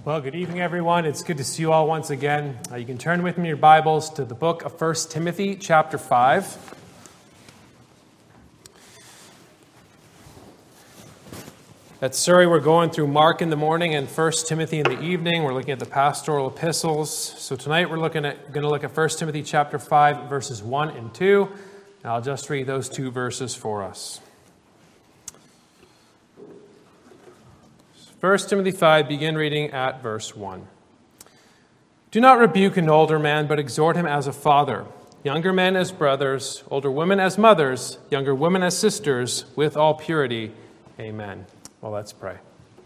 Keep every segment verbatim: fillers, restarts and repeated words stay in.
Well, good evening, everyone. It's good to see you all once again. Uh, you can turn with me in your Bibles to the book of First Timothy, chapter five. At Surrey, we're going through Mark in the morning and First Timothy in the evening. We're looking at the pastoral epistles. So tonight we're looking at going to look at First Timothy chapter five, verses one and two. And I'll just read those two verses for us. First Timothy five, begin reading at verse one. Do not rebuke an older man, but exhort him as a father, younger men as brothers, older women as mothers, younger women as sisters, with all purity. Amen. Well, let's pray.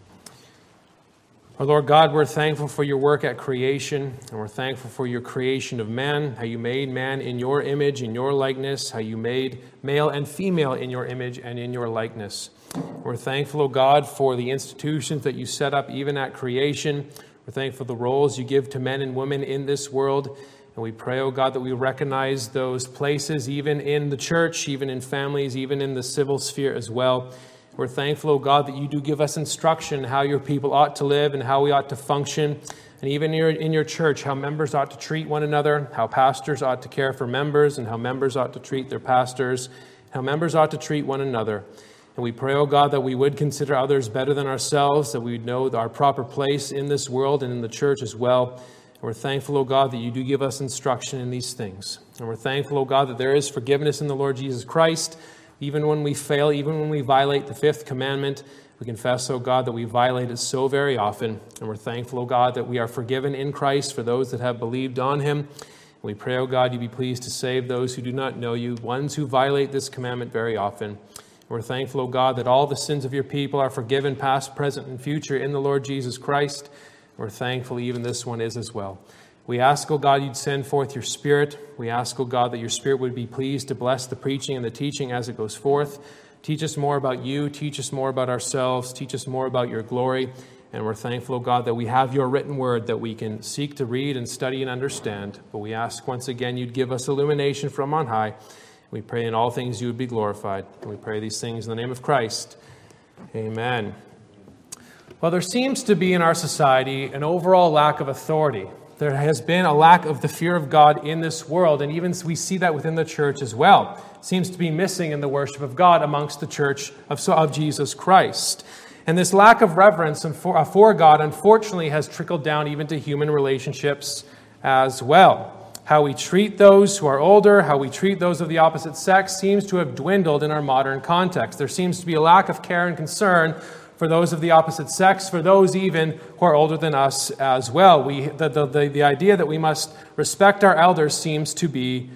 Our Lord God, we're thankful for your work at creation, and we're thankful for your creation of man, how you made man in your image, in your likeness, how you made male and female in your image and in your likeness. We're thankful, O God, for the institutions that you set up even at creation. We're thankful for the roles you give to men and women in this world. And we pray, O God, that we recognize those places even in the church, even in families, even in the civil sphere as well. We're thankful, O God, that you do give us instruction how your people ought to live and how we ought to function. And even in your, in your church, how members ought to treat one another, how pastors ought to care for members, and how members ought to treat their pastors, how members ought to treat one another. And we pray, O God, that we would consider others better than ourselves, that we would know our proper place in this world and in the church as well. And we're thankful, O God, that you do give us instruction in these things. And we're thankful, O God, that there is forgiveness in the Lord Jesus Christ. Even when we fail, even when we violate the fifth commandment, we confess, O God, that we violate it so very often. And we're thankful, O God, that we are forgiven in Christ for those that have believed on him. And we pray, O God, you be pleased to save those who do not know you, ones who violate this commandment very often. We're thankful, O God, that all the sins of your people are forgiven, past, present, and future in the Lord Jesus Christ. We're thankful even this one is as well. We ask, O God, you'd send forth your Spirit. We ask, O God, that your Spirit would be pleased to bless the preaching and the teaching as it goes forth. Teach us more about you. Teach us more about ourselves. Teach us more about your glory. And we're thankful, O God, that we have your written word that we can seek to read and study and understand. But we ask once again you'd give us illumination from on high. We pray in all things you would be glorified. And we pray these things in the name of Christ. Amen. Well, there seems to be in our society an overall lack of authority. There has been a lack of the fear of God in this world, and even we see that within the church as well. It seems to be missing in the worship of God amongst the church of, of Jesus Christ. And this lack of reverence for, for God, unfortunately, has trickled down even to human relationships as well. How we treat those who are older, how we treat those of the opposite sex seems to have dwindled in our modern context. There seems to be a lack of care and concern for those of the opposite sex, for those even who are older than us as well. We, the, the, the, the idea that we must respect our elders seems to be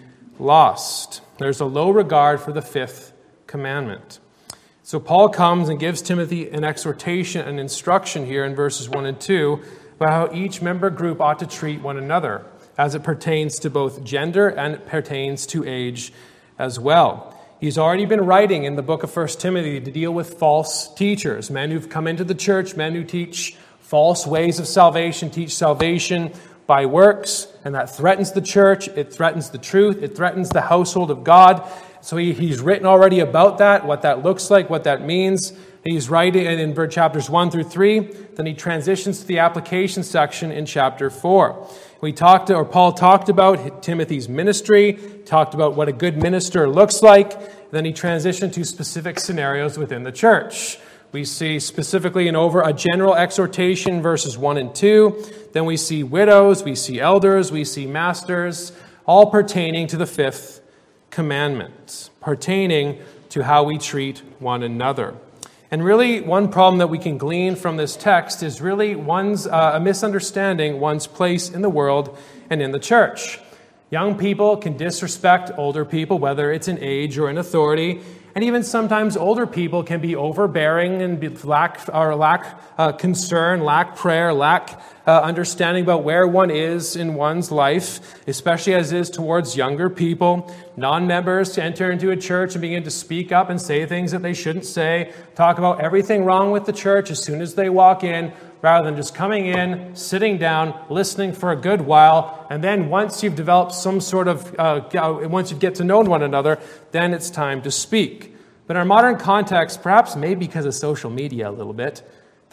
lost. There's a low regard for the fifth commandment. So Paul comes and gives Timothy an exhortation, an instruction here in verses one and two about how each member group ought to treat one another, as it pertains to both gender and it pertains to age as well. He's already been writing in the book of First Timothy to deal with false teachers, men who've come into the church, men who teach false ways of salvation, teach salvation by works, and that threatens the church, it threatens the truth, it threatens the household of God. So he, he's written already about that, what that looks like, what that means. He's writing in chapters one through three. Then he transitions to the application section in chapter four. We talked, or Paul talked about Timothy's ministry, talked about what a good minister looks like. Then he transitioned to specific scenarios within the church. We see specifically an over a general exhortation, verses one and two. Then we see widows, we see elders, we see masters, all pertaining to the fifth commandment, pertaining to how we treat one another. And really, one problem that we can glean from this text is really one's uh, a misunderstanding one's place in the world and in the church. Young people can disrespect older people, whether it's in age or in authority. And even sometimes older people can be overbearing and be lack or lack uh, concern, lack prayer, lack uh, understanding about where one is in one's life, especially as it is towards younger people. Non-members to enter into a church and begin to speak up and say things that they shouldn't say, talk about everything wrong with the church as soon as they walk in, rather than just coming in, sitting down, listening for a good while, and then once you've developed some sort of, uh, once you get to know one another, then it's time to speak. But in our modern context, perhaps maybe because of social media a little bit,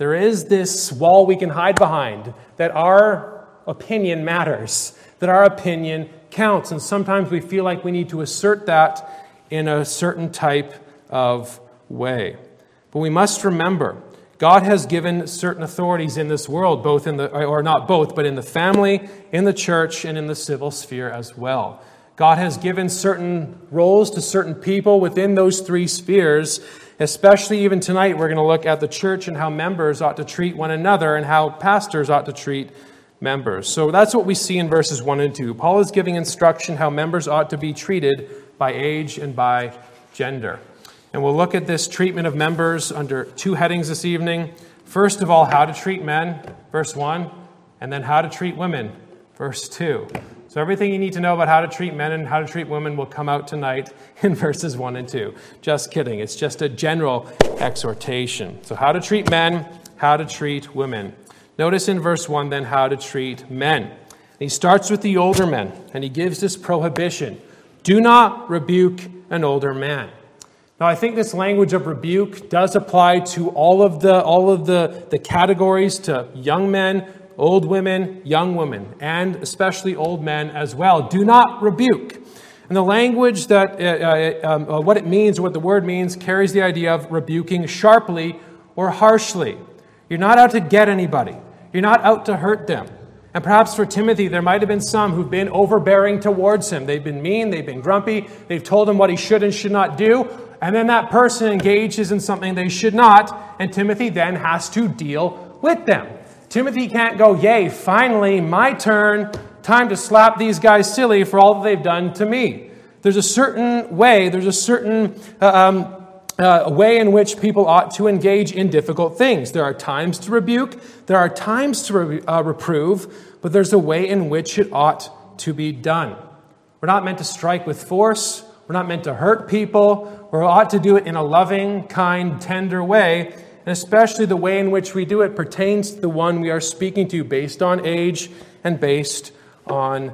There is this wall we can hide behind, that our opinion matters, that our opinion counts. And sometimes we feel like we need to assert that in a certain type of way. But we must remember, God has given certain authorities in this world, both in the, or not both, but in the family, in the church, and in the civil sphere as well. God has given certain roles to certain people within those three spheres, especially even tonight we're going to look at the church and how members ought to treat one another and how pastors ought to treat members. So that's what we see in verses one and two. Paul is giving instruction how members ought to be treated by age and by gender. And we'll look at this treatment of members under two headings this evening. First of all, how to treat men, verse one, and then how to treat women, verse two. So everything you need to know about how to treat men and how to treat women will come out tonight in verses one and two. Just kidding. It's just a general exhortation. So how to treat men, how to treat women. Notice in verse one then how to treat men. He starts with the older men, and he gives this prohibition. Do not rebuke an older man. Now, I think this language of rebuke does apply to all of the all of the, the categories, to young men, old women, young women, and especially old men as well. Do not rebuke. And the language that, uh, uh, um, uh, what it means, what the word means, carries the idea of rebuking sharply or harshly. You're not out to get anybody. You're not out to hurt them. And perhaps for Timothy, there might have been some who've been overbearing towards him. They've been mean, they've been grumpy, they've told him what he should and should not do, and then that person engages in something they should not, and Timothy then has to deal with them. Timothy can't go, yay, finally, my turn, time to slap these guys silly for all that they've done to me. There's a certain way, there's a certain uh, um, uh, way in which people ought to engage in difficult things. There are times to rebuke, there are times to re- uh, reprove, but there's a way in which it ought to be done. We're not meant to strike with force, we're not meant to hurt people, we ought to do it in a loving, kind, tender way. And especially the way in which we do it pertains to the one we are speaking to based on age and based on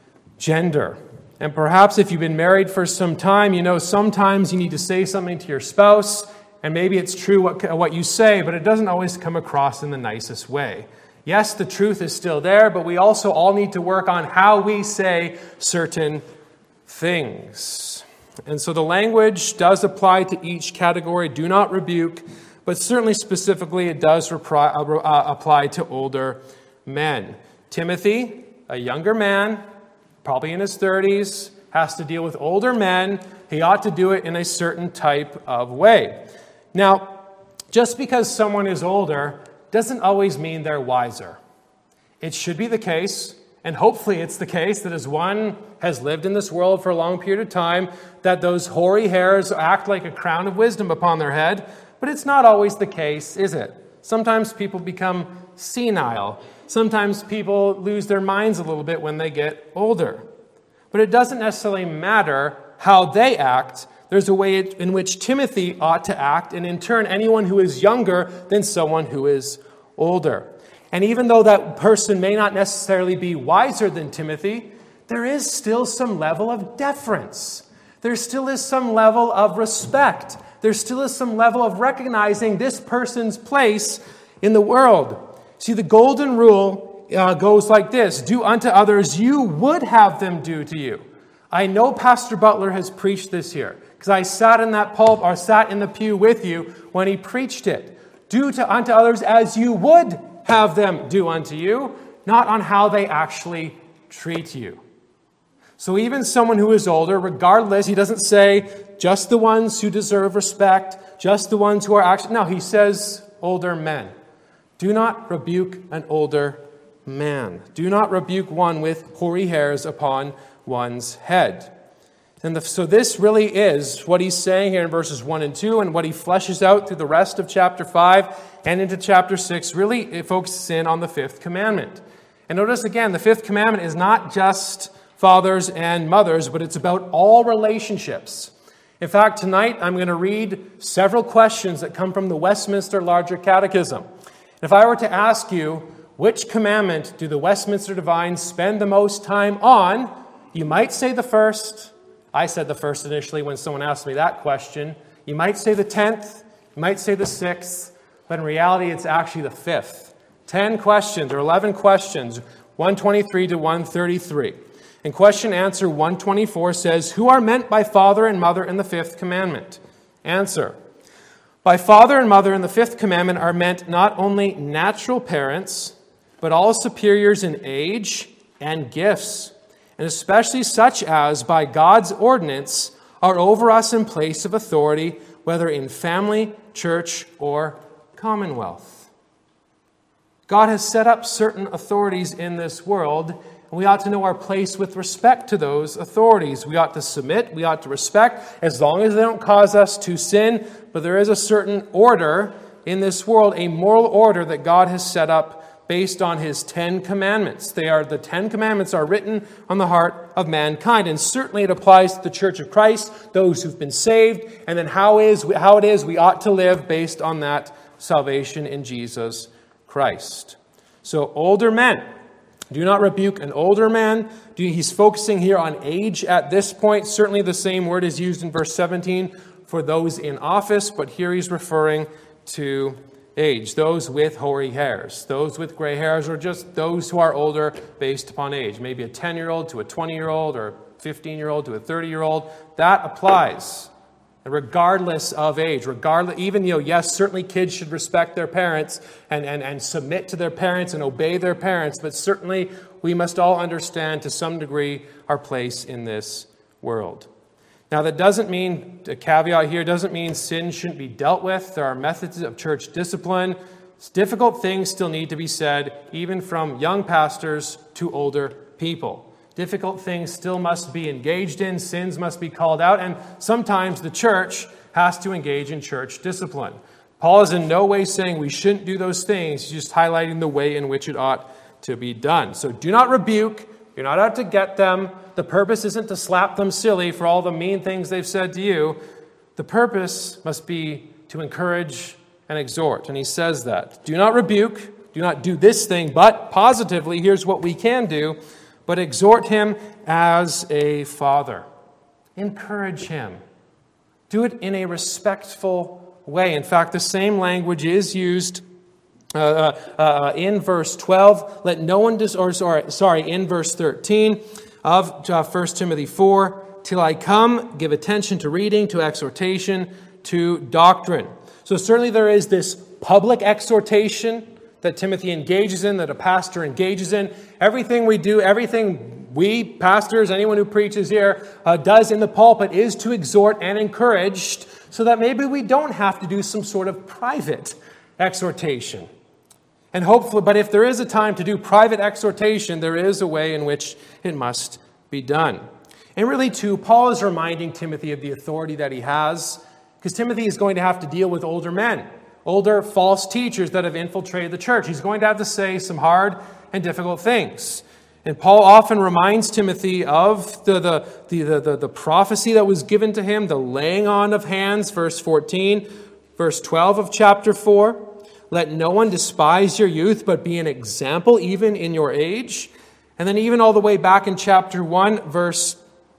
gender. And perhaps if you've been married for some time, you know sometimes you need to say something to your spouse, and maybe it's true what, what you say, but it doesn't always come across in the nicest way. Yes, the truth is still there, but we also all need to work on how we say certain things. And so the language does apply to each category. Do not rebuke. But certainly specifically, it does repri- uh, apply to older men. Timothy, a younger man, probably in his thirties, has to deal with older men. He ought to do it in a certain type of way. Now, just because someone is older doesn't always mean they're wiser. It should be the case, and hopefully it's the case, that as one has lived in this world for a long period of time, that those hoary hairs act like a crown of wisdom upon their head. But it's not always the case, is it? Sometimes people become senile. Sometimes people lose their minds a little bit when they get older. But it doesn't necessarily matter how they act. There's a way in which Timothy ought to act, and in turn, anyone who is younger than someone who is older. And even though that person may not necessarily be wiser than Timothy, there is still some level of deference. There still is some level of respect. There still is some level of recognizing this person's place in the world. See, the golden rule uh, goes like this. Do unto others you would have them do to you. I know Pastor Butler has preached this here because I sat in that pulp or sat in the pew with you when he preached it. Do to unto others as you would have them do unto you, not on how they actually treat you. So even someone who is older, regardless, he doesn't say just the ones who deserve respect, just the ones who are actually... No, he says older men. Do not rebuke an older man. Do not rebuke one with hoary hairs upon one's head. And the, so this really is what he's saying here in verses one and two, and what he fleshes out through the rest of chapter five and into chapter six, really it focuses in on the fifth commandment. And notice again, the fifth commandment is not just fathers and mothers, but it's about all relationships. In fact, tonight I'm going to read several questions that come from the Westminster Larger Catechism. If I were to ask you, which commandment do the Westminster Divines spend the most time on, you might say the first. I said the first initially when someone asked me that question. You might say the tenth. You might say the sixth. but in reality it's actually the fifth. Ten questions, or eleven questions, one twenty-three to one thirty-three. And question answer one twenty-four says, who are meant by father and mother in the fifth commandment? Answer, by father and mother in the fifth commandment are meant not only natural parents, but all superiors in age and gifts, and especially such as by God's ordinance are over us in place of authority, whether in family, church, or commonwealth. God has set up certain authorities in this world, and we ought to know our place with respect to those authorities. We ought to submit, we ought to respect, as long as they don't cause us to sin. But there is a certain order in this world, a moral order that God has set up based on his Ten Commandments. They are the Ten Commandments are written on the heart of mankind, and certainly it applies to the Church of Christ, those who've been saved, and then how is how it is we ought to live based on that salvation in Jesus Christ. So older men, do not rebuke an older man. He's focusing here on age at this point. Certainly the same word is used in verse seventeen for those in office, but here he's referring to age, those with hoary hairs, those with gray hairs, or just those who are older based upon age. Maybe a ten-year-old to a twenty-year-old, or a fifteen-year-old to a thirty-year-old. That applies regardless of age. Regardless, even, you know, yes, certainly kids should respect their parents and, and, and submit to their parents and obey their parents, but certainly we must all understand to some degree our place in this world. Now, that doesn't mean, a caveat here, doesn't mean sin shouldn't be dealt with. There are methods of church discipline. Difficult things still need to be said, even from young pastors to older people. Difficult things still must be engaged in. Sins must be called out. And sometimes the church has to engage in church discipline. Paul is in no way saying we shouldn't do those things. He's just highlighting the way in which it ought to be done. So do not rebuke. You're not out to get them. The purpose isn't to slap them silly for all the mean things they've said to you. The purpose must be to encourage and exhort. And he says that. Do not rebuke. Do not do this thing. But positively, here's what we can do. But exhort him as a father. Encourage him. Do it in a respectful way. In fact, the same language is used uh, uh, in verse twelve. Let no one, dis- or sorry, sorry, in verse thirteen of uh, First Timothy four. Till I come, give attention to reading, to exhortation, to doctrine. So certainly there is this public exhortation that Timothy engages in, that a pastor engages in. Everything we do, everything we, pastors, anyone who preaches here, uh, does in the pulpit is to exhort and encourage, so that maybe we don't have to do some sort of private exhortation. And hopefully, but if there is a time to do private exhortation, there is a way in which it must be done. And really, too, Paul is reminding Timothy of the authority that he has, because Timothy is going to have to deal with older men, older false teachers that have infiltrated the church. He's going to have to say some hard and difficult things. And Paul often reminds Timothy of the, the, the, the, the, the prophecy that was given to him, the laying on of hands, verse fourteen, verse twelve of chapter four. Let no one despise your youth, but be an example even in your age. And then even all the way back in chapter one, verse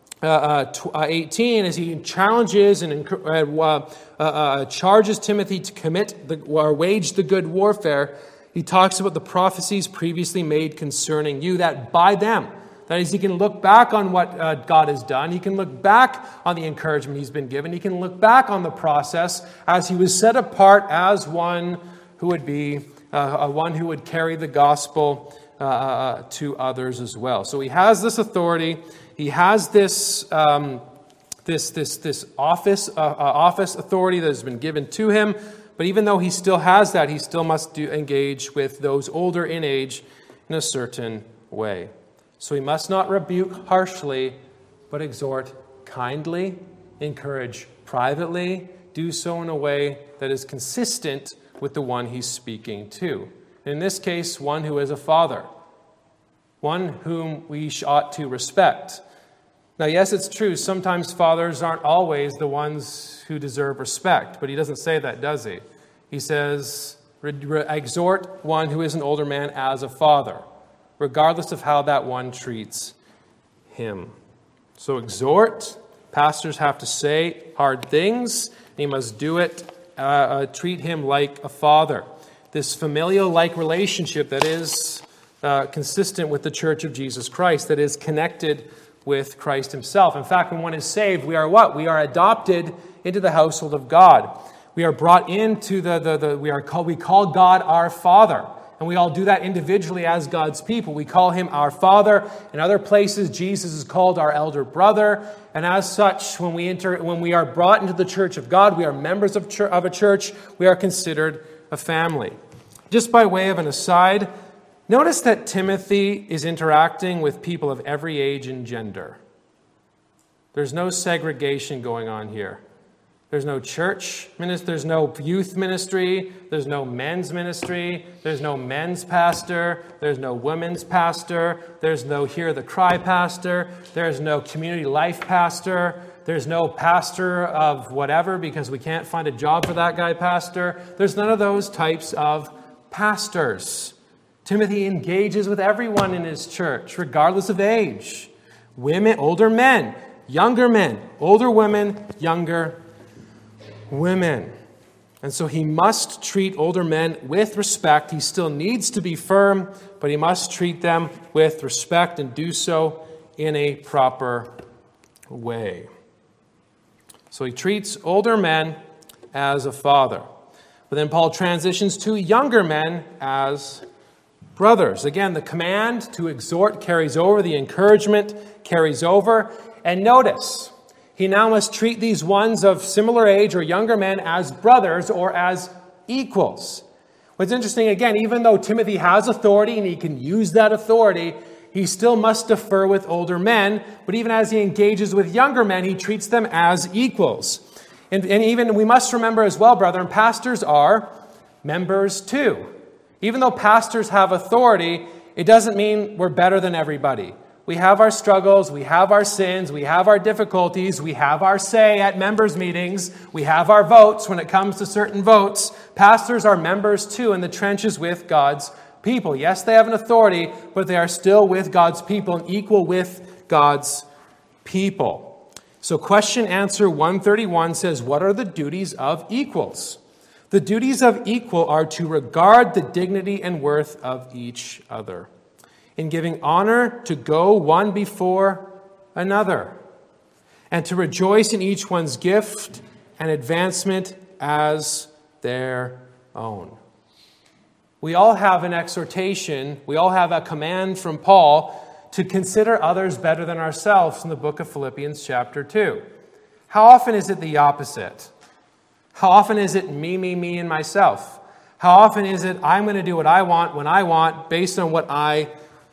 Uh, uh, eighteen, as he challenges and uh, uh, uh, charges Timothy to commit the, or wage the good warfare, he talks about the prophecies previously made concerning you, that by them, that is, he can look back on what uh, God has done, he can look back on the encouragement he's been given, he can look back on the process as he was set apart as one who would be, uh, one who would carry the gospel uh, to others as well. So he has this authority. He has this um, this this this office uh, uh, office authority that has been given to him, but even though he still has that, he still must do, engage with those older in age in a certain way. So he must not rebuke harshly, but exhort kindly, encourage privately, do so in a way that is consistent with the one he's speaking to. In this case, one who is a father, one whom we ought to respect. Now, yes, it's true, sometimes fathers aren't always the ones who deserve respect, but he doesn't say that, does he? He says, exhort one who is an older man as a father, regardless of how that one treats him. So exhort, pastors have to say hard things, and he must do it uh, uh, treat him like a father. This familial-like relationship that is uh, consistent with the Church of Jesus Christ, that is connected with Christ himself. In fact, when one is saved, we are what? We are adopted into the household of God. We are brought into the, the, the we are called, we call God our Father. And we all do that individually as God's people. We call him our Father. In other places, Jesus is called our elder brother. And as such, when we enter, when we are brought into the church of God, we are members of, church, of a church. We are considered a family. Just by way of an aside, notice that Timothy is interacting with people of every age and gender. There's no segregation going on here. There's no church ministry, there's no youth ministry, there's no men's ministry, there's no men's pastor, there's no women's pastor, there's no Hear the Cry pastor, there's no community life pastor, there's no pastor of whatever because we can't find a job for that guy pastor. There's none of those types of pastors. Timothy engages with everyone in his church, regardless of age. Women, older men, younger men, older women, younger women. And so he must treat older men with respect. He still needs to be firm, but he must treat them with respect and do so in a proper way. So he treats older men as a father. But then Paul transitions to younger men as brothers. Again, the command to exhort carries over, the encouragement carries over. And notice, he now must treat these ones of similar age or younger men as brothers or as equals. What's interesting, again, even though Timothy has authority and he can use that authority, he still must defer with older men. But even as he engages with younger men, he treats them as equals. And, and even we must remember as well, brethren, pastors are members too. Even though pastors have authority, it doesn't mean we're better than everybody. We have our struggles, we have our sins, we have our difficulties, we have our say at members' meetings, we have our votes when it comes to certain votes. Pastors are members too in the trenches with God's people. Yes, they have an authority, but they are still with God's people and equal with God's people. So question answer one thirty-one says, what are the duties of equals? The duties of equal are to regard the dignity and worth of each other, in giving honor to go one before another, and to rejoice in each one's gift and advancement as their own. We all have an exhortation, we all have a command from Paul to consider others better than ourselves in the book of Philippians chapter two. How often is it the opposite? How often is it me, me, me, and myself? How often is it I'm going to do what I want when I want based on what I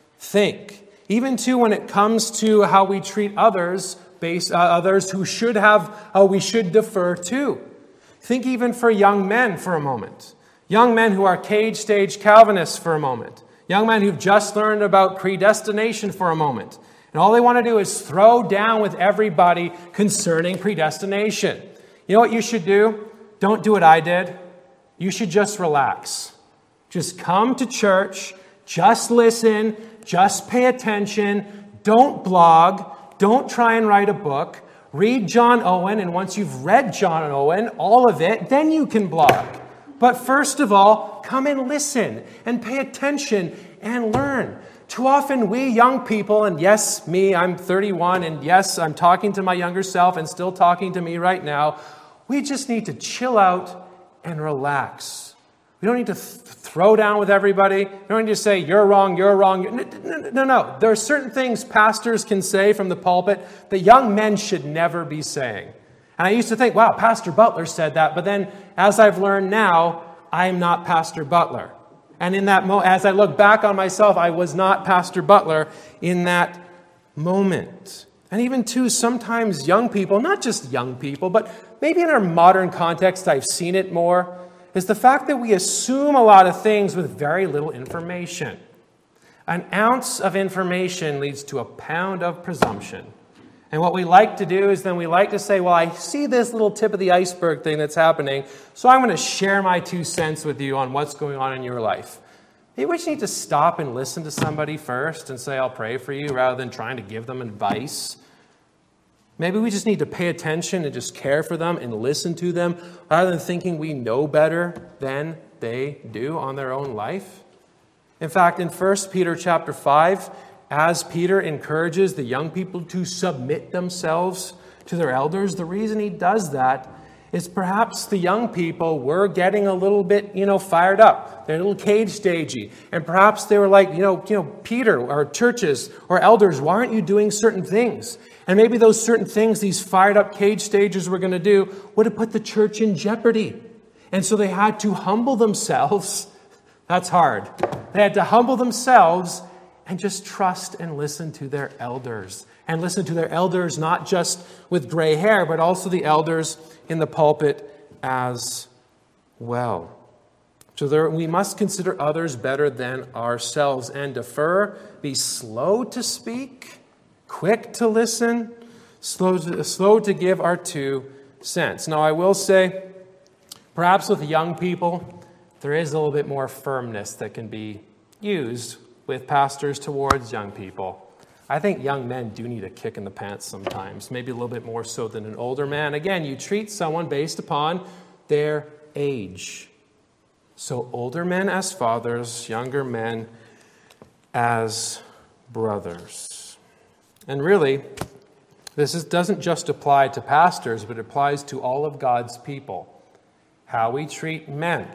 think? Even too when it comes to how we treat others, based uh, others who should have, uh, we should defer to. Think even for young men for a moment. Young men who are cage stage Calvinists for a moment. Young men who've just learned about predestination for a moment. And all they want to do is throw down with everybody concerning predestination. You know what you should do? Don't do what I did. You should just relax. Just come to church. Just listen. Just pay attention. Don't blog. Don't try and write a book. Read John Owen, and once you've read John Owen, all of it, then you can blog. But first of all, come and listen and pay attention and learn. Too often we young people, and yes, me, I'm thirty-one, and yes, I'm talking to my younger self and still talking to me right now, we just need to chill out and relax. We don't need to th- throw down with everybody. We don't need to say, you're wrong, you're wrong. No, no, no, no. There are certain things pastors can say from the pulpit that young men should never be saying. And I used to think, wow, Pastor Butler said that. But then, as I've learned now, I'm not Pastor Butler. And in that mo- as I look back on myself, I was not Pastor Butler in that moment. And even too, sometimes young people, not just young people, but maybe in our modern context, I've seen it more, is the fact that we assume a lot of things with very little information. An ounce of information leads to a pound of presumption. And what we like to do is then we like to say, well, I see this little tip of the iceberg thing that's happening, so I'm going to share my two cents with you on what's going on in your life. Maybe we just need to stop and listen to somebody first and say, I'll pray for you, rather than trying to give them advice. Maybe we just need to pay attention and just care for them and listen to them rather than thinking we know better than they do on their own life. In fact, in First Peter chapter five, as Peter encourages the young people to submit themselves to their elders, the reason he does that is perhaps the young people were getting a little bit, you know, fired up. They're a little cage stagey. And perhaps they were like, you know, you know, Peter or churches or elders, why aren't you doing certain things? And maybe those certain things these fired up cage stagers were going to do would have put the church in jeopardy. And so they had to humble themselves. That's hard. They had to humble themselves and just trust and listen to their elders. And listen to their elders, not just with gray hair, but also the elders in the pulpit as well. So there, we must consider others better than ourselves and defer, be slow to speak, quick to listen, slow to, slow to give our two cents. Now, I will say, perhaps with young people, there is a little bit more firmness that can be used with pastors towards young people. I think young men do need a kick in the pants sometimes, maybe a little bit more so than an older man. Again, you treat someone based upon their age. So older men as fathers, younger men as brothers. And really, this is, doesn't just apply to pastors, but it applies to all of God's people. How we treat men.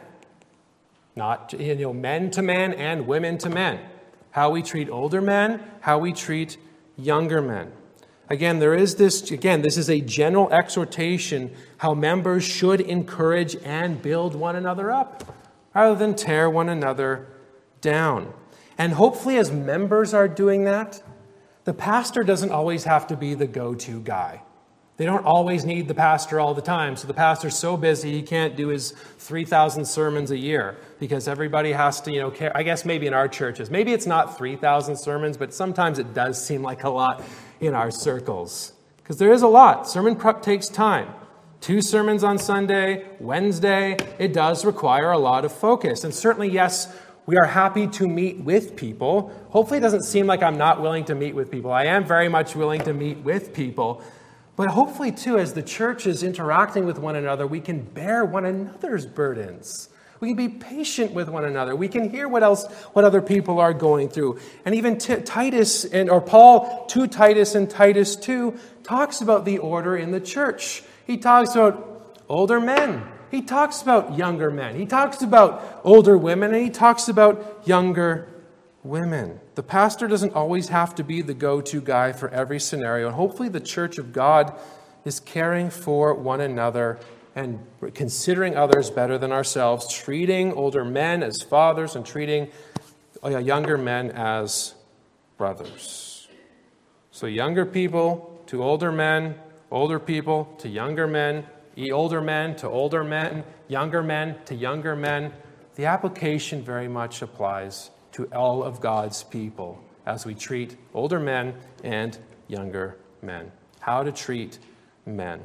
Not, you know, men to men and women to men. How we treat older men, how we treat younger men. Again, there is this, again, this is a general exhortation how members should encourage and build one another up rather than tear one another down. And hopefully as members are doing that, the pastor doesn't always have to be the go-to guy. They don't always need the pastor all the time. So the pastor's so busy he can't do his three thousand sermons a year because everybody has to, you know, care. I guess maybe in our churches, maybe it's not three thousand sermons, but sometimes it does seem like a lot in our circles. Because there is a lot. Sermon prep takes time. Two sermons on Sunday, Wednesday, it does require a lot of focus. And certainly, yes, we are happy to meet with people. Hopefully it doesn't seem like I'm not willing to meet with people. I am very much willing to meet with people. But hopefully, too, as the church is interacting with one another, we can bear one another's burdens. We can be patient with one another. We can hear what else, what other people are going through. And even T- Titus, and or Paul to Titus and Titus two talks about the order in the church. He talks about older men. He talks about younger men. He talks about older women, and he talks about younger women. The pastor doesn't always have to be the go-to guy for every scenario. And hopefully the church of God is caring for one another and considering others better than ourselves, treating older men as fathers and treating younger men as brothers. So younger people to older men, older people to younger men, older men to older men, younger men to younger men. The application very much applies to all of God's people as we treat older men and younger men. How to treat men.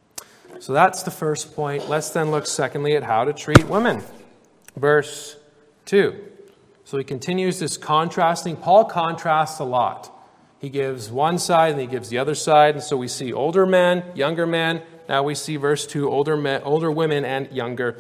So that's the first point. Let's then look secondly at how to treat women. Verse two. So he continues this contrasting. Paul contrasts a lot. He gives one side and he gives the other side. And so we see older men, younger men. Now we see verse two, older men, older women and younger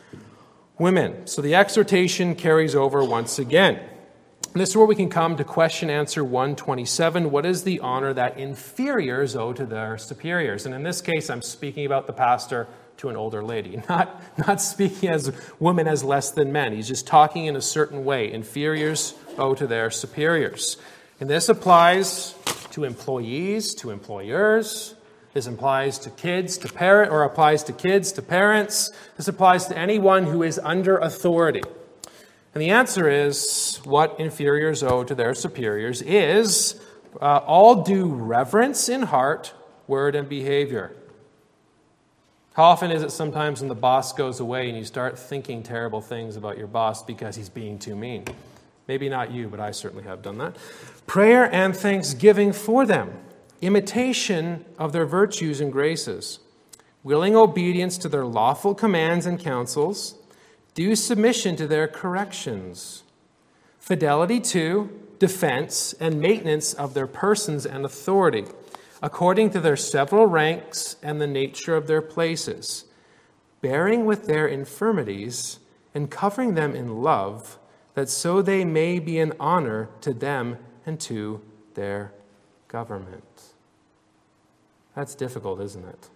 women. So the exhortation carries over once again. And this is where we can come to question answer one twenty-seven. What is the honor that inferiors owe to their superiors? And in this case, I'm speaking about the pastor to an older lady, not, not speaking as women as less than men. He's just talking in a certain way. Inferiors owe to their superiors. And this applies to employees, to employers. This applies to kids, to parent, or applies to kids, to parents. This applies to anyone who is under authority. And the answer is, what inferiors owe to their superiors is uh, all due reverence in heart, word, and behavior. How often is it sometimes when the boss goes away and you start thinking terrible things about your boss because he's being too mean? Maybe not you, but I certainly have done that. Prayer and thanksgiving for them. Imitation of their virtues and graces, willing obedience to their lawful commands and counsels, due submission to their corrections, fidelity to, defense, and maintenance of their persons and authority, according to their several ranks and the nature of their places, bearing with their infirmities and covering them in love, that so they may be an honor to them and to their government. That's difficult, isn't it?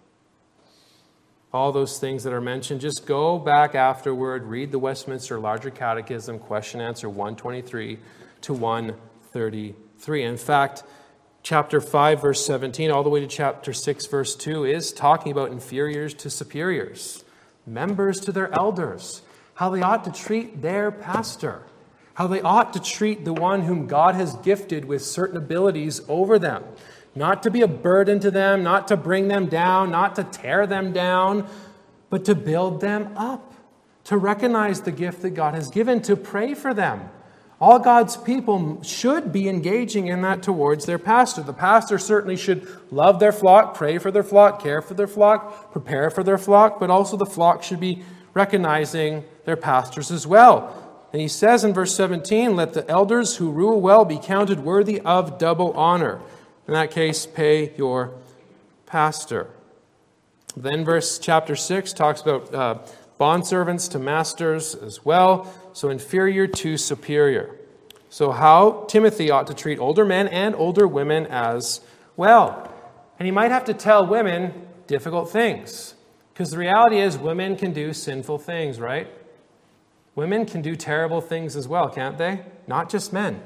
All those things that are mentioned, just go back afterward, read the Westminster Larger Catechism, question answer one twenty-three to one thirty-three. In fact, chapter five, verse seventeen, all the way to chapter six, verse two, is talking about inferiors to superiors, members to their elders, how they ought to treat their pastor, how they ought to treat the one whom God has gifted with certain abilities over them. Not to be a burden to them, not to bring them down, not to tear them down, but to build them up, to recognize the gift that God has given, to pray for them. All God's people should be engaging in that towards their pastor. The pastor certainly should love their flock, pray for their flock, care for their flock, prepare for their flock, but also the flock should be recognizing their pastors as well. And he says in verse seventeen, let the elders who rule well be counted worthy of double honor. In that case, pay your pastor. Then verse chapter six talks about uh, bondservants to masters as well. So inferior to superior. So how Timothy ought to treat older men and older women as well. And he might have to tell women difficult things. Because the reality is women can do sinful things, right? Women can do terrible things as well, can't they? Not just men.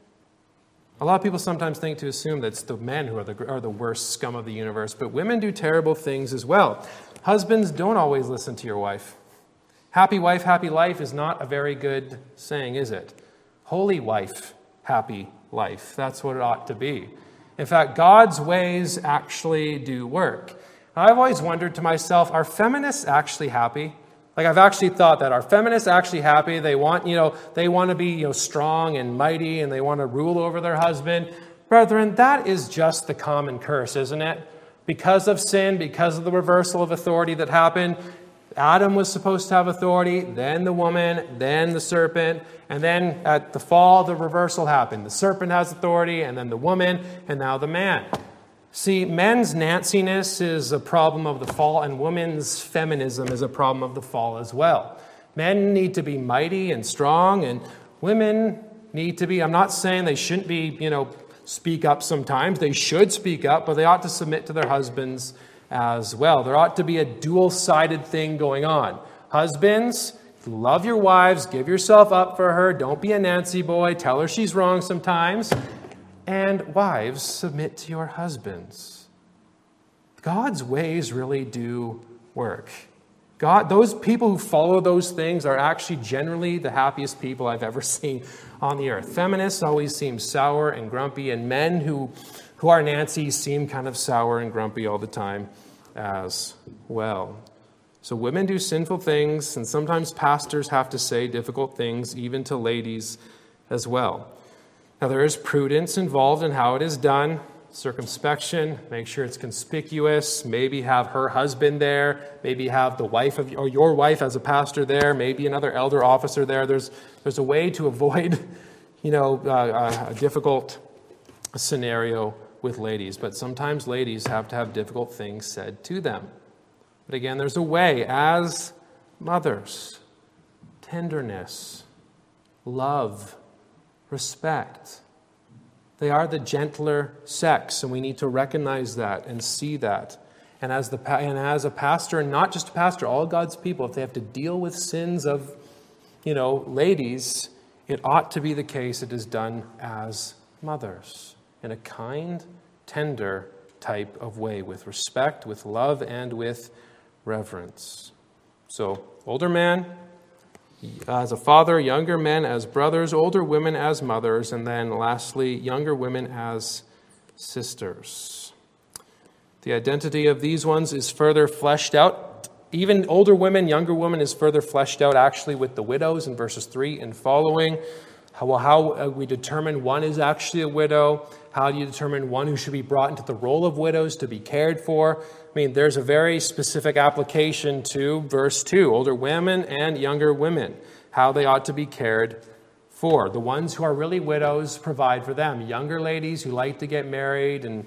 A lot of people sometimes think to assume that it's the men who are the, are the worst scum of the universe, but women do terrible things as well. Husbands, don't always listen to your wife. Happy wife, happy life is not a very good saying, is it? Holy wife, happy life. That's what it ought to be. In fact, God's ways actually do work. I've always wondered to myself, are feminists actually happy? Like I've actually thought that. Are feminists actually happy? They want, you know, they want to be, you know, strong and mighty and they want to rule over their husband. Brethren, that is just the common curse, isn't it? Because of sin, because of the reversal of authority that happened, Adam was supposed to have authority, then the woman, then the serpent, and then at the fall, the reversal happened. The serpent has authority, and then the woman, and now the man. See, men's Nanciness is a problem of the fall, and women's feminism is a problem of the fall as well. Men need to be mighty and strong, and women need to be, I'm not saying they shouldn't be, you know, speak up sometimes. They should speak up, but they ought to submit to their husbands as well. There ought to be a dual-sided thing going on. Husbands, love your wives, give yourself up for her, don't be a Nancy boy, tell her she's wrong sometimes. And wives, submit to your husbands. God's ways really do work. God, those people who follow those things are actually generally the happiest people I've ever seen on the earth. Feminists always seem sour and grumpy, and men who, who are Nancy's seem kind of sour and grumpy all the time as well. So women do sinful things, and sometimes pastors have to say difficult things, even to ladies as well. Now, there is prudence involved in how it is done. Circumspection, make sure it's conspicuous, maybe have her husband there, maybe have the wife of or your wife as a pastor there, maybe another elder officer there. There's there's a way to avoid, you know, uh, a difficult scenario with ladies, but sometimes ladies have to have difficult things said to them. But again, there's a way as mothers, tenderness, love, respect. They are the gentler sex, and we need to recognize that and see that. And as the and as a pastor, and not just a pastor, all God's people, if they have to deal with sins of, you know, ladies, it ought to be the case it is done as mothers in a kind, tender type of way, with respect, with love, and with reverence. So, older man as a father, younger men as brothers, older women as mothers, and then lastly, younger women as sisters. The identity of these ones is further fleshed out. Even older women, younger women is further fleshed out actually with the widows in verses three and following. How, well, how we determine one is actually a widow. How do you determine one who should be brought into the role of widows to be cared for? I mean, there's a very specific application to verse two, older women and younger women, how they ought to be cared for. The ones who are really widows, provide for them. Younger ladies who like to get married and,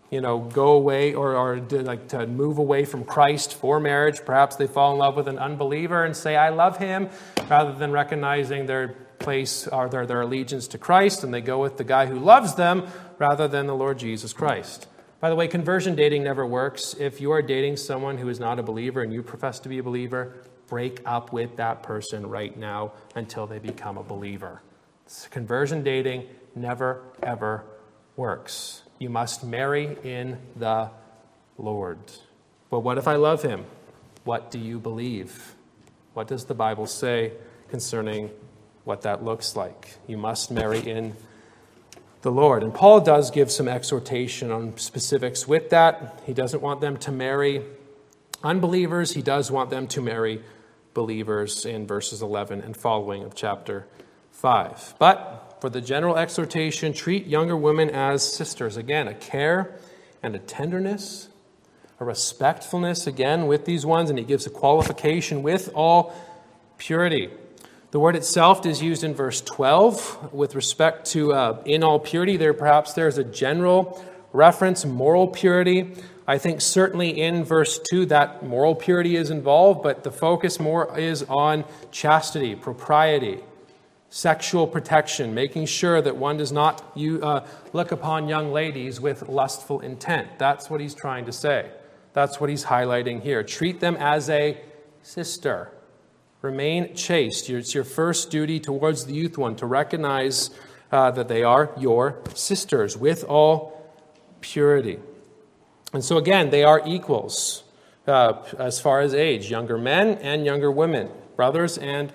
you know, go away or, or to, like to move away from Christ for marriage. Perhaps they fall in love with an unbeliever and say, I love him, rather than recognizing their place or their, their allegiance to Christ, and they go with the guy who loves them rather than the Lord Jesus Christ. By the way, conversion dating never works. If you are dating someone who is not a believer and you profess to be a believer, break up with that person right now until they become a believer. Conversion dating never, ever works. You must marry in the Lord. But what if I love him? What do you believe? What does the Bible say concerning what that looks like? You must marry in the Lord. And Paul does give some exhortation on specifics with that. He doesn't want them to marry unbelievers. He does want them to marry believers in verses eleven and following of chapter five. But for the general exhortation, treat younger women as sisters. Again, a care and a tenderness, a respectfulness, again, with these ones. And he gives a qualification with all purity. The word itself is used in verse twelve with respect to uh, in all purity. There perhaps there's a general reference, moral purity. I think certainly in verse two that moral purity is involved, but the focus more is on chastity, propriety, sexual protection, making sure that one does not you, uh, look upon young ladies with lustful intent. That's what he's trying to say. That's what he's highlighting here. Treat them as a sister. Remain chaste. It's your first duty towards the youth one to recognize uh, that they are your sisters with all purity. And so again, they are equals uh, as far as age, younger men and younger women, brothers and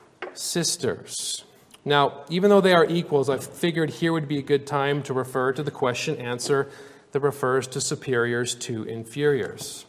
sisters. Now, even though they are equals, I figured here would be a good time to refer to the question answer that refers to superiors to inferiors.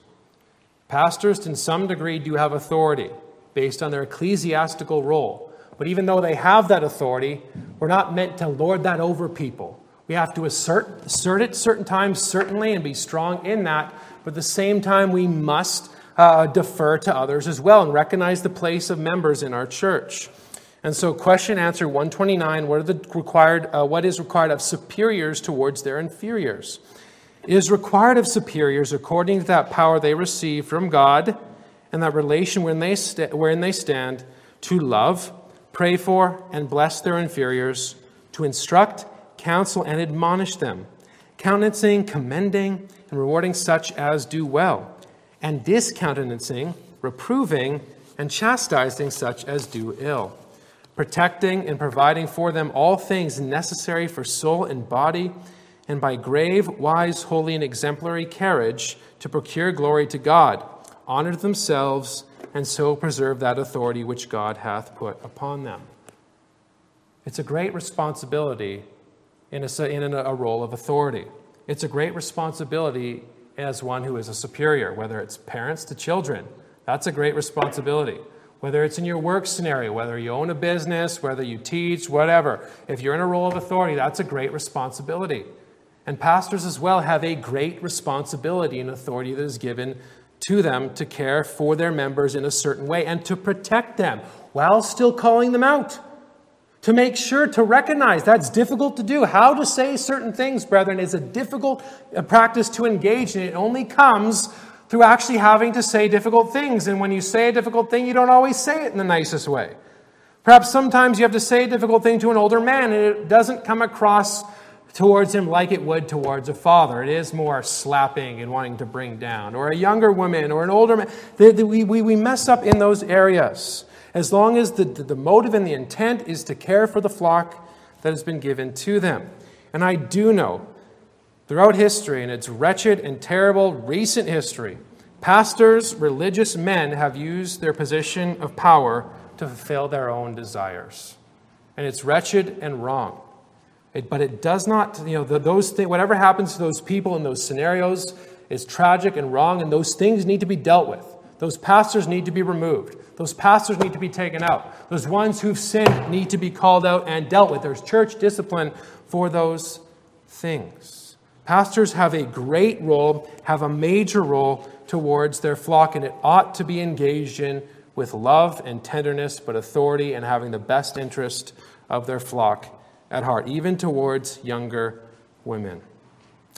Pastors, in some degree, do have authority based on their ecclesiastical role. But even though they have that authority, we're not meant to lord that over people. We have to assert, assert it certain times, certainly, and be strong in that. But at the same time, we must uh, defer to others as well and recognize the place of members in our church. And so question answer one twenty-nine, what are the required? Uh, what is required of superiors towards their inferiors? It is required of superiors according to that power they receive from God and that relation wherein they, st- wherein they stand, to love, pray for, and bless their inferiors, to instruct, counsel, and admonish them, countenancing, commending, and rewarding such as do well, and discountenancing, reproving, and chastising such as do ill, protecting and providing for them all things necessary for soul and body, and by grave, wise, holy, and exemplary carriage to procure glory to God, honor themselves, and so preserve that authority which God hath put upon them. It's a great responsibility in a, in a role of authority. It's a great responsibility as one who is a superior, whether it's parents to children. That's a great responsibility. Whether it's in your work scenario, whether you own a business, whether you teach, whatever. If you're in a role of authority, that's a great responsibility. And pastors as well have a great responsibility and authority that is given to them to care for their members in a certain way and to protect them while still calling them out. To make sure to recognize that's difficult to do. How to say certain things, brethren, is a difficult practice to engage in. It only comes through actually having to say difficult things. And when you say a difficult thing, you don't always say it in the nicest way. Perhaps sometimes you have to say a difficult thing to an older man, and it doesn't come across towards him like it would towards a father. It is more slapping and wanting to bring down. Or a younger woman or an older man. We, we, we mess up in those areas. As long as the, the motive and the intent is to care for the flock that has been given to them. And I do know, throughout history, and it's wretched and terrible recent history, pastors, religious men have used their position of power to fulfill their own desires. And it's wretched and wrong. It, but it does not, you know, the, those things, whatever happens to those people in those scenarios is tragic and wrong, and those things need to be dealt with. Those pastors need to be removed. Those pastors need to be taken out. Those ones who've sinned need to be called out and dealt with. There's church discipline for those things. Pastors have a great role, have a major role towards their flock, and it ought to be engaged in with love and tenderness, but authority and having the best interest of their flock at heart, even towards younger women.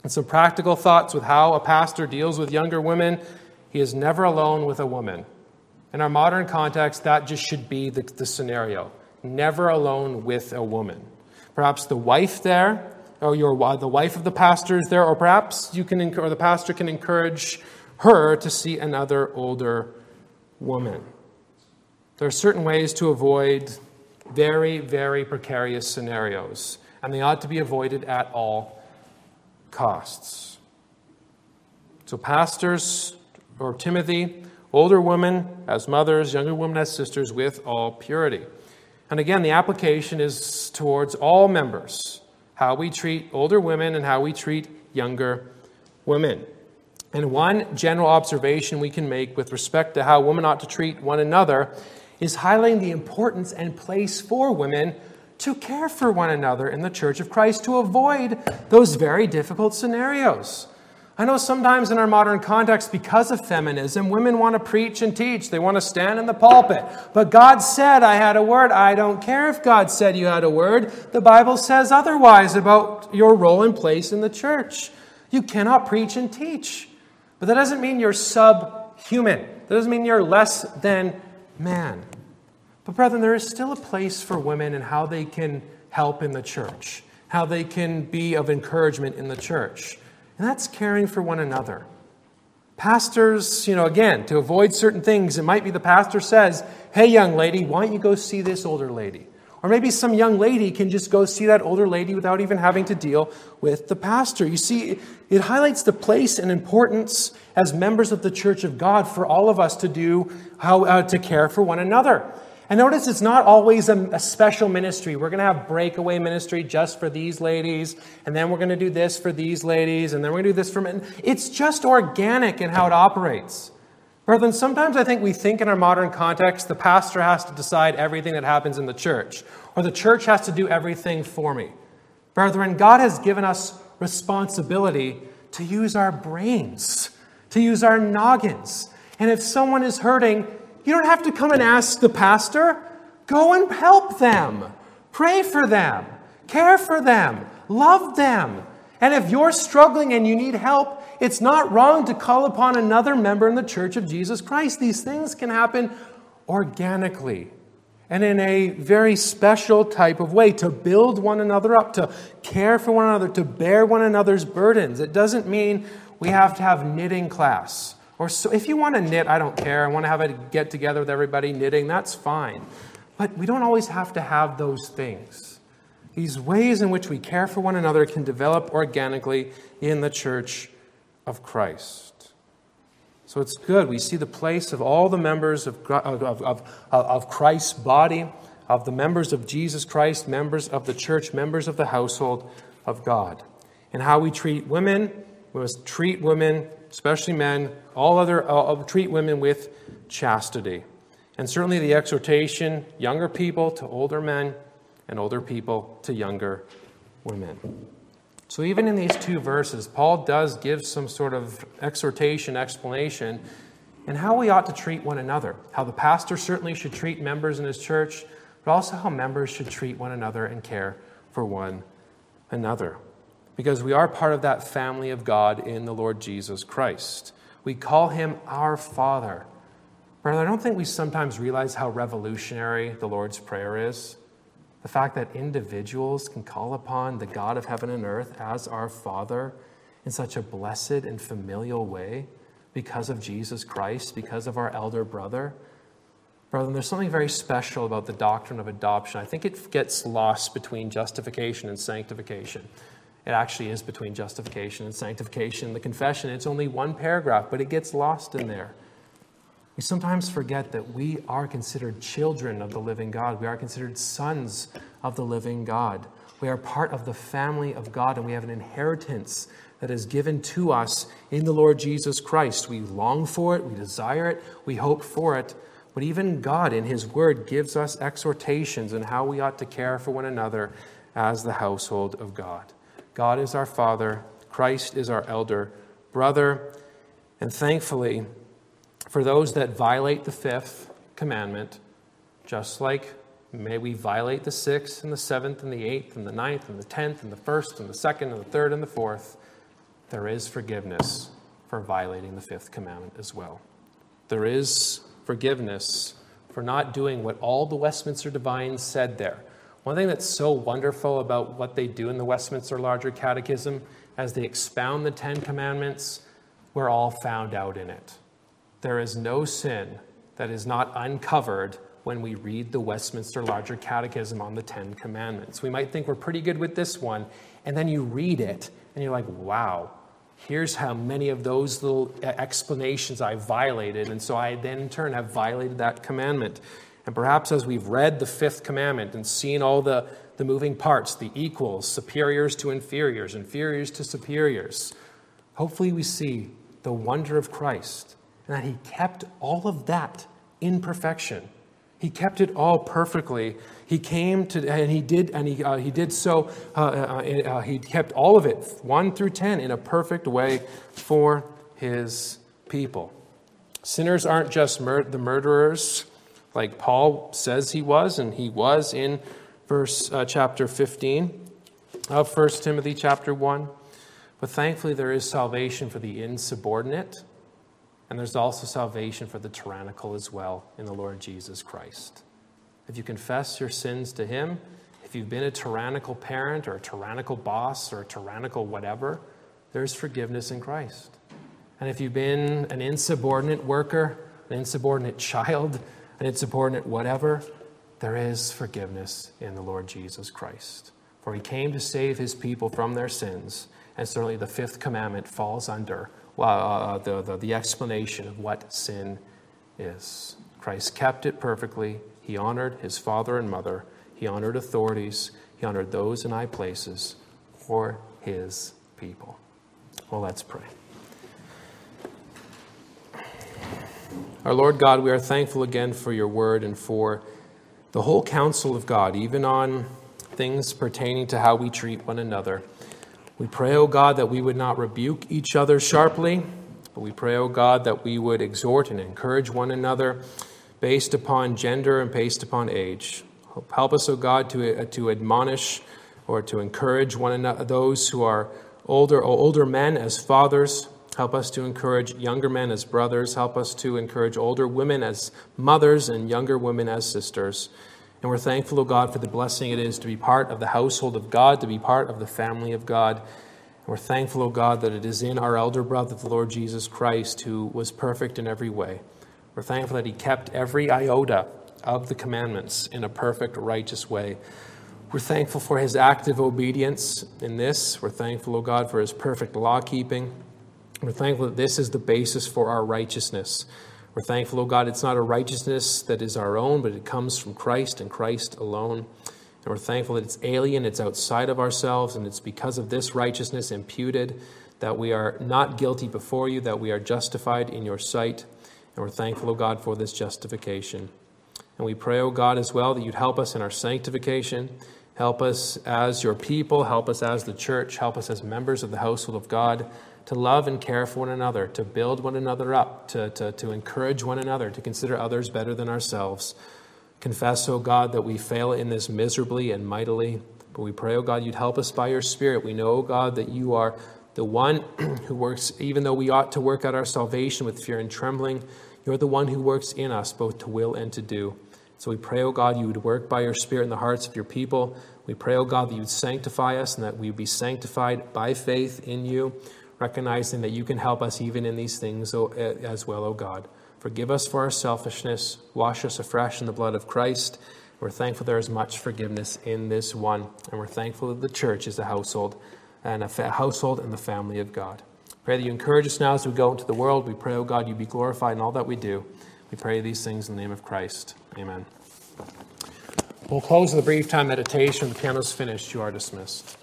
And some practical thoughts with how a pastor deals with younger women. He is never alone with a woman. In our modern context, that just should be the, the scenario. Never alone with a woman. Perhaps the wife there, or your, the wife of the pastor is there, or perhaps you can, or the pastor can encourage her to see another older woman. There are certain ways to avoid very, very precarious scenarios, and they ought to be avoided at all costs. So pastors, or Timothy, older women as mothers, younger women as sisters, with all purity. And again, the application is towards all members, how we treat older women and how we treat younger women. And one general observation we can make with respect to how women ought to treat one another is highlighting the importance and place for women to care for one another in the Church of Christ, to avoid those very difficult scenarios. I know sometimes in our modern context, because of feminism, women want to preach and teach. They want to stand in the pulpit. But God said I had a word. I don't care if God said you had a word. The Bible says otherwise about your role and place in the church. You cannot preach and teach. But that doesn't mean you're subhuman. That doesn't mean you're less than man. But brethren, there is still a place for women in how they can help in the church, how they can be of encouragement in the church. And that's caring for one another. Pastors, you know, again, to avoid certain things, it might be the pastor says, hey, young lady, why don't you go see this older lady? Or maybe some young lady can just go see that older lady without even having to deal with the pastor. You see, it highlights the place and importance as members of the Church of God for all of us to do, how uh, to care for one another. And notice it's not always a, a special ministry. We're going to have breakaway ministry just for these ladies, and then we're going to do this for these ladies, and then we're going to do this for men. It's just organic in how it operates. Brethren, sometimes I think we think in our modern context, the pastor has to decide everything that happens in the church, or the church has to do everything for me. Brethren, God has given us responsibility to use our brains, to use our noggins. And if someone is hurting, you don't have to come and ask the pastor. Go and help them. Pray for them. Care for them. Love them. And if you're struggling and you need help, it's not wrong to call upon another member in the Church of Jesus Christ. These things can happen organically and in a very special type of way, to build one another up, to care for one another, to bear one another's burdens. It doesn't mean we have to have knitting class. Or so, if you want to knit, I don't care. I want to have a get together with everybody knitting, that's fine. But we don't always have to have those things. These ways in which we care for one another can develop organically in the Church of Christ. So it's good. We see the place of all the members of, of, of, of Christ's body, of the members of Jesus Christ, members of the church, members of the household of God. And how we treat women, we must treat women, especially men, all other uh, treat women with chastity. And certainly the exhortation, younger people to older men, and older people to younger women. So even in these two verses, Paul does give some sort of exhortation, explanation, in how we ought to treat one another. How the pastor certainly should treat members in his church, but also how members should treat one another and care for one another. Because we are part of that family of God in the Lord Jesus Christ. We call him our Father. Brother, I don't think we sometimes realize how revolutionary the Lord's Prayer is. The fact that individuals can call upon the God of heaven and earth as our Father in such a blessed and familial way because of Jesus Christ, because of our elder brother. Brother, there's something very special about the doctrine of adoption. I think it gets lost between justification and sanctification. It actually is between justification and sanctification. The confession, it's only one paragraph, but it gets lost in there. We sometimes forget that we are considered children of the living God. We are considered sons of the living God. We are part of the family of God, and we have an inheritance that is given to us in the Lord Jesus Christ. We long for it, we desire it, we hope for it. But even God, in his word, gives us exhortations on how we ought to care for one another as the household of God. God is our Father, Christ is our elder brother, and thankfully, for those that violate the fifth commandment, just like may we violate the sixth and the seventh and the eighth and the ninth and the tenth and the first and the second and the third and the fourth, there is forgiveness for violating the fifth commandment as well. There is forgiveness for not doing what all the Westminster Divines said there. One thing that's so wonderful about what they do in the Westminster Larger Catechism, as they expound the Ten Commandments, we're all found out in it. There is no sin that is not uncovered when we read the Westminster Larger Catechism on the Ten Commandments. We might think we're pretty good with this one, and then you read it, and you're like, wow, here's how many of those little explanations I violated, and so I then in turn have violated that commandment. And perhaps as we've read the fifth commandment and seen all the, the moving parts, the equals, superiors to inferiors, inferiors to superiors, hopefully we see the wonder of Christ and that he kept all of that in perfection. He kept it all perfectly. He came to, and he did, and he uh, he did so. Uh, uh, uh, he kept all of it, one through ten, in a perfect way for his people. Sinners aren't just mur- the murderers, like Paul says he was, and he was in verse uh, chapter fifteen of First Timothy chapter one. But thankfully, there is salvation for the insubordinate. And there's also salvation for the tyrannical as well in the Lord Jesus Christ. If you confess your sins to him, if you've been a tyrannical parent or a tyrannical boss or a tyrannical whatever, there's forgiveness in Christ. And if you've been an insubordinate worker, an insubordinate child, an insubordinate whatever, there is forgiveness in the Lord Jesus Christ. For he came to save his people from their sins, and certainly the fifth commandment falls under Uh, the, the, the explanation of what sin is. Christ kept it perfectly. He honored his father and mother. He honored authorities. He honored those in high places for his people. Well, let's pray. Our Lord God, we are thankful again for your word and for the whole counsel of God, even on things pertaining to how we treat one another. We pray, O God, that we would not rebuke each other sharply, but we pray, O God, that we would exhort and encourage one another based upon gender and based upon age. Help us, O God, to, to admonish or to encourage one another, those who are older, older men as fathers. Help us to encourage younger men as brothers. Help us to encourage older women as mothers and younger women as sisters. And we're thankful, O God, for the blessing it is to be part of the household of God, to be part of the family of God. And we're thankful, O God, that it is in our elder brother, the Lord Jesus Christ, who was perfect in every way. We're thankful that he kept every iota of the commandments in a perfect, righteous way. We're thankful for his active obedience in this. We're thankful, O God, for his perfect law-keeping. We're thankful that this is the basis for our righteousness. We're thankful, O God, it's not a righteousness that is our own, but it comes from Christ and Christ alone. And we're thankful that it's alien, it's outside of ourselves, and it's because of this righteousness imputed that we are not guilty before you, that we are justified in your sight. And we're thankful, O God, for this justification. And we pray, O God, as well, that you'd help us in our sanctification. Help us as your people, help us as the church, help us as members of the household of God, to love and care for one another, to build one another up, to, to, to encourage one another, to consider others better than ourselves. Confess, O God, that we fail in this miserably and mightily, but we pray, O God, you'd help us by your Spirit. We know, O God, that you are the one who works, even though we ought to work out our salvation with fear and trembling, you're the one who works in us both to will and to do. So we pray, O God, you would work by your Spirit in the hearts of your people. We pray, O God, that you would sanctify us and that we would be sanctified by faith in you, recognizing that you can help us even in these things as well, O God. Forgive us for our selfishness. Wash us afresh in the blood of Christ. We're thankful there is much forgiveness in this one. And we're thankful that the church is a household and a fa- household and the family of God. Pray that you encourage us now as we go into the world. We pray, O God, you be glorified in all that we do. We pray these things in the name of Christ. Amen. We'll close with a brief time meditation. The piano's finished. You are dismissed.